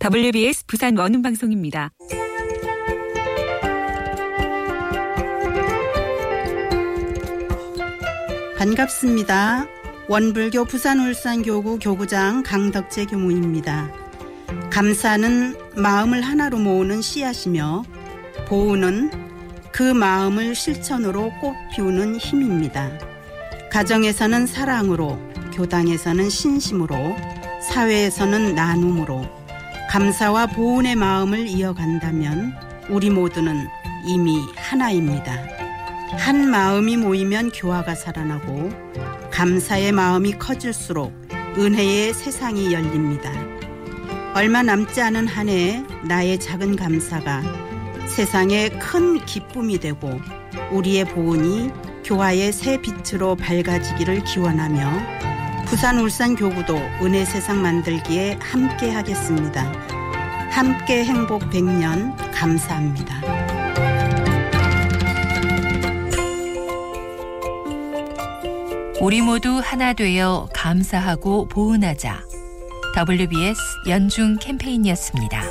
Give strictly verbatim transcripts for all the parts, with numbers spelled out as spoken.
더블유비에스 부산 원음방송입니다. 반갑습니다. 원불교 부산울산교구 교구장 강덕재 교무입니다. 감사는 마음을 하나로 모으는 씨앗이며 보우는 그 마음을 실천으로 꽃 피우는 힘입니다. 가정에서는 사랑으로, 교당에서는 신심으로, 사회에서는 나눔으로 감사와 보은의 마음을 이어간다면 우리 모두는 이미 하나입니다. 한 마음이 모이면 교화가 살아나고 감사의 마음이 커질수록 은혜의 세상이 열립니다. 얼마 남지 않은 한 해에 나의 작은 감사가 세상에 큰 기쁨이 되고 우리의 보은이 교화의 새 빛으로 밝아지기를 기원하며 부산 울산 교구도 은혜 세상 만들기에 함께 하겠습니다. 함께 행복 백 년 감사합니다. 우리 모두 하나 되어 감사하고 보은하자. 더블유비에스 연중 캠페인이었습니다.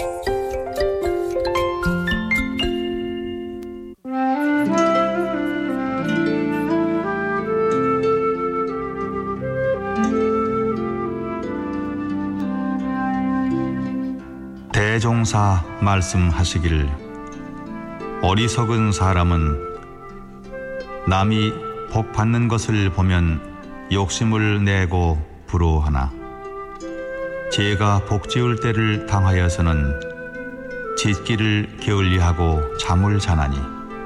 대종사 말씀하시기를 어리석은 사람은 남이 복 받는 것을 보면 욕심을 내고 부러워하나 제가 복 지을 때를 당하여서는 짓기를 게을리하고 잠을 자나니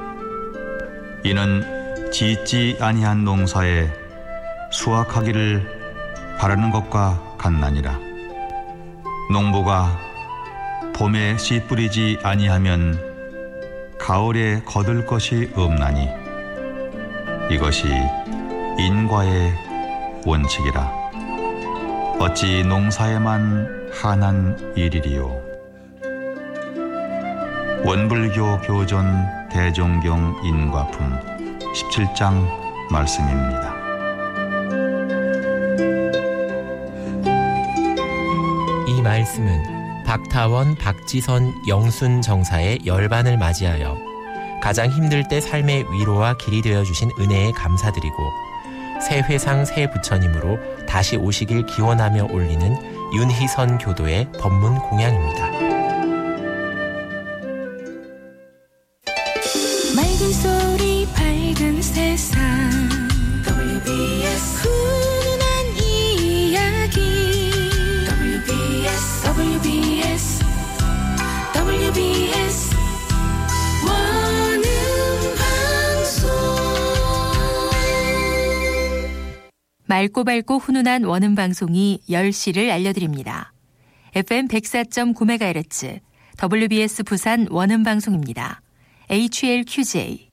이는 짓지 아니한 농사에 수확하기를 바라는 것과 같나니라. 농부가 봄에 씨 뿌리지 아니하면 가을에 거둘 것이 없나니 이것이 인과의 원칙이라. 어찌 농사에만 한한 일이리요. 원불교 교존 대종경 인과품 십칠 장 말씀입니다. 이 말씀은 박타원, 박지선, 영순 정사의 열반을 맞이하여 가장 힘들 때 삶의 위로와 길이 되어주신 은혜에 감사드리고 새 회상 새 부처님으로 다시 오시길 기원하며 올리는 윤희선 교도의 법문 공양입니다. 맑은 소리 밝은 세상 더블유비에스 훈훈한 이야기 더블유비에스 더블유비에스 더블유비에스 맑고 밝고 훈훈한 원음방송이 열 시를 알려드립니다. 에프엠 백사 점 구 메가헤르츠 더블유비에스 부산 원음방송입니다. 에이치엘큐제이